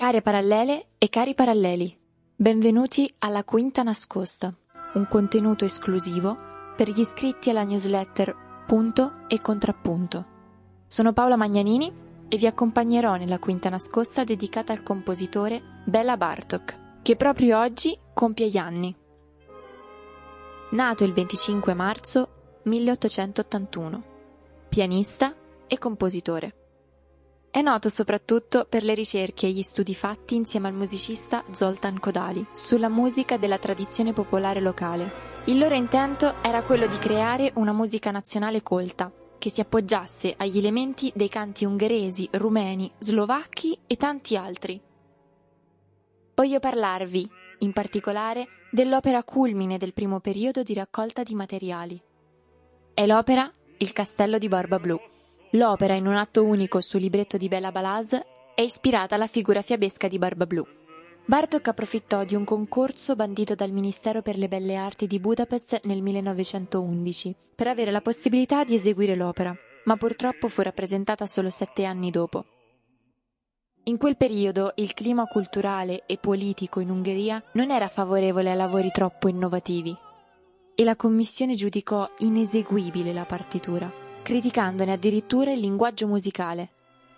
Care parallele e cari paralleli, benvenuti alla Quinta Nascosta, un contenuto esclusivo per gli iscritti alla newsletter Punto e Contrappunto. Sono Paola Magnanini e vi accompagnerò nella Quinta Nascosta dedicata al compositore Béla Bartók, che proprio oggi compie gli anni. Nato il 25 marzo 1881, pianista e compositore. È noto soprattutto per le ricerche e gli studi fatti insieme al musicista Zoltán Kodály sulla musica della tradizione popolare locale. Il loro intento era quello di creare una musica nazionale colta, che si appoggiasse agli elementi dei canti ungheresi, rumeni, slovacchi e tanti altri. Voglio parlarvi, in particolare, dell'opera culmine del primo periodo di raccolta di materiali. È l'opera Il Castello di Barba Blu. L'opera, in un atto unico sul libretto di Béla Balázs, è ispirata alla figura fiabesca di Barba Blu. Bartók approfittò di un concorso bandito dal Ministero per le Belle Arti di Budapest nel 1911 per avere la possibilità di eseguire l'opera, ma purtroppo fu rappresentata solo 7 anni dopo. In quel periodo il clima culturale e politico in Ungheria non era favorevole a lavori troppo innovativi e la commissione giudicò ineseguibile la partitura, criticandone addirittura il linguaggio musicale.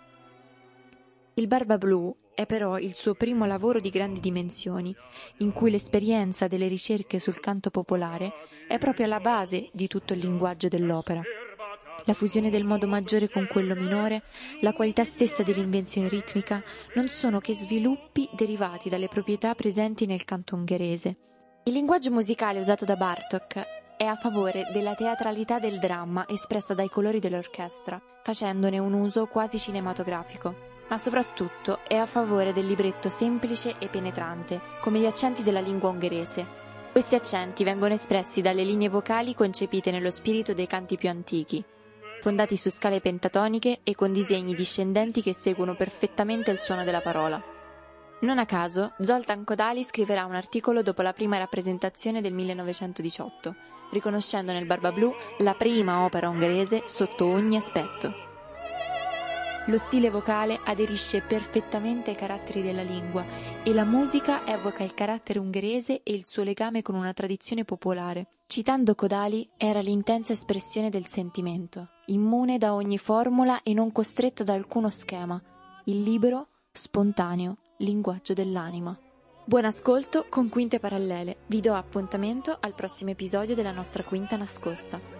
Il Barba Blu è però il suo primo lavoro di grandi dimensioni, in cui l'esperienza delle ricerche sul canto popolare è proprio alla base di tutto il linguaggio dell'opera. La fusione del modo maggiore con quello minore, la qualità stessa dell'invenzione ritmica, non sono che sviluppi derivati dalle proprietà presenti nel canto ungherese. Il linguaggio musicale usato da Bartók è a favore della teatralità del dramma espressa dai colori dell'orchestra, facendone un uso quasi cinematografico, ma soprattutto è a favore del libretto semplice e penetrante, come gli accenti della lingua ungherese. Questi accenti vengono espressi dalle linee vocali concepite nello spirito dei canti più antichi, fondati su scale pentatoniche e con disegni discendenti che seguono perfettamente il suono della parola. Non a caso, Zoltán Kodály scriverà un articolo dopo la prima rappresentazione del 1918, riconoscendo nel Barba Blu la prima opera ungherese sotto ogni aspetto. Lo stile vocale aderisce perfettamente ai caratteri della lingua e la musica evoca il carattere ungherese e il suo legame con una tradizione popolare. Citando Kodály, era l'intensa espressione del sentimento, immune da ogni formula e non costretta da alcuno schema, il libero, spontaneo linguaggio dell'anima. Buon ascolto con Quinte Parallele. Vi do appuntamento al prossimo episodio della nostra Quinta Nascosta.